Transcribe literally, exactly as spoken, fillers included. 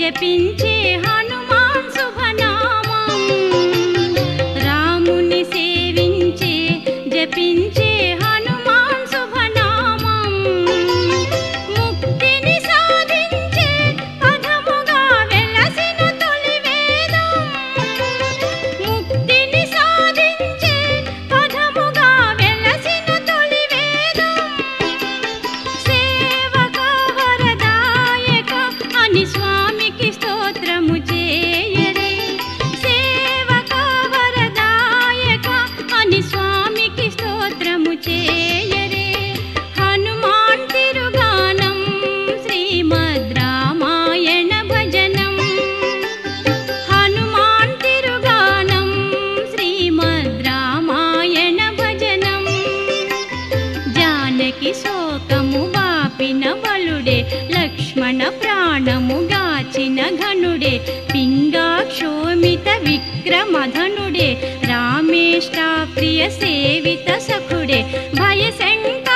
జపించే హనుమాన్ శుభనామం రాముని సేవించే జపించే హనుమాన్ శుభనామం ముక్తిని సాధించే పదముగా వెలసిన తొలి వేదం ముక్తిని సాధించే పదముగా వెలసిన తొలి వేదం సేవక వరదాయక అని స్వామికి స్తోత్రము చేయరే సేవక వరదాయక అని స్వామికి స్తోత్రము చేయరే హనుమాన్ తిరుగానం శ్రీమద్ రామాయణ భజనం హనుమాన్ తిరుగానం శ్రీమద్ రామాయణ భజనం జానకి శోకము వాపిన బలుడే లక్ష్మణ ప్రాణము గాచిన ఘనుడే పింగాక్షోమిత విక్రమధనుడే రామేష్టా ప్రియ సేవిత సఖుడే భయ